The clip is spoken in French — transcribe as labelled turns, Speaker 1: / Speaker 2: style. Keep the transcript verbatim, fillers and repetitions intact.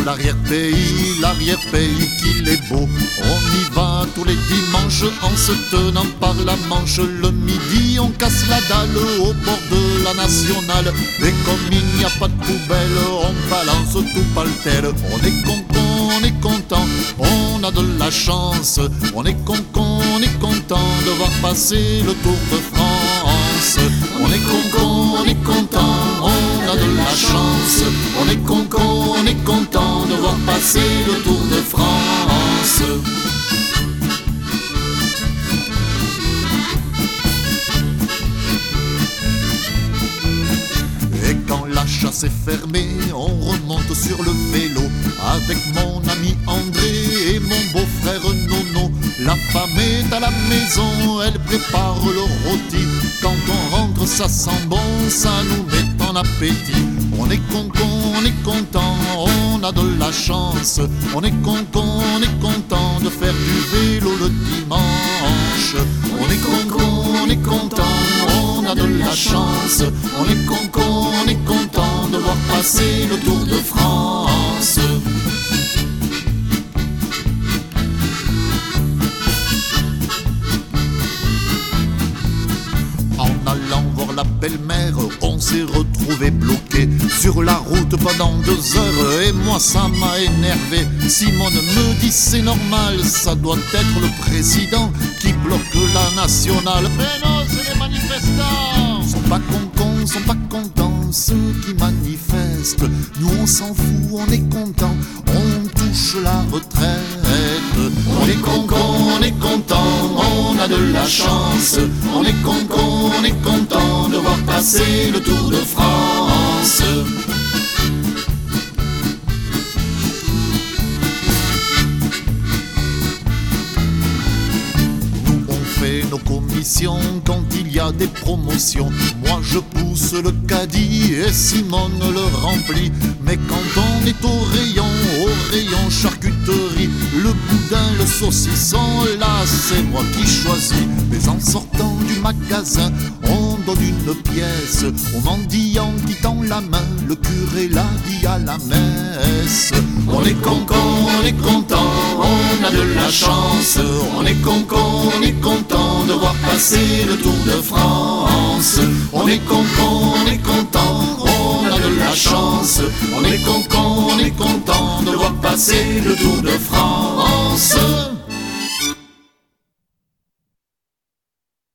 Speaker 1: Oh l'arrière-pays, l'arrière-pays qu'il est beau. On y va tous les dimanches en se tenant par la manche. Le midi on casse la dalle au bord de la nationale. Et comme il n'y a pas de poubelle, on balance tout par le tel. On est content, on est content, on a de la chance. On est content, on est content de voir passer le Tour de France. On est content, on est content, on a de la chance. On est content, on est content de voir passer le Tour de France. Et quand la chasse est fermée, on remonte sur le vélo avec mon ami André et mon beau-frère Nono. La femme est à la maison, elle prépare le rôti. Quand on rentre, ça sent bon, ça nous met en appétit. On est content, on est content, on a de la chance. On est content, on est content de faire du vélo le dimanche. On est content, on est content, on a de la chance. On est content, on est content de voir passer le Tour de France. En allant voir la belle-mère, on s'est retrouvé bloqué sur la route pendant deux heures et moi ça m'a énervé. Simone me dit c'est normal, ça doit être le président qui bloque la nationale. Mais non, c'est les manifestants. Sont pas contents, sont pas contents ceux qui manifestent. Nous on s'en fout, on est contents, on touche la retraite. On est content, on est content, on a de la chance. On est content, on est content de voir passer le Tour de France. Nous on fait nos commissions quand il y a des promotions. Moi je pousse le caddie et Simone le remplit. Mais quand on est au rayon, au rayon charcuterie, le boudin, le saucisson, là c'est moi qui choisis. Mais en sortant du magasin, on donne une pièce au mendiant qui tend la main, le curé l'a dit à la messe. On est content, on est content, on a de la chance. On est content, on est content de voir passer le Tour de France. On est content, on est content, on a de la chance. On est content, on est content de voir passer le Tour de France.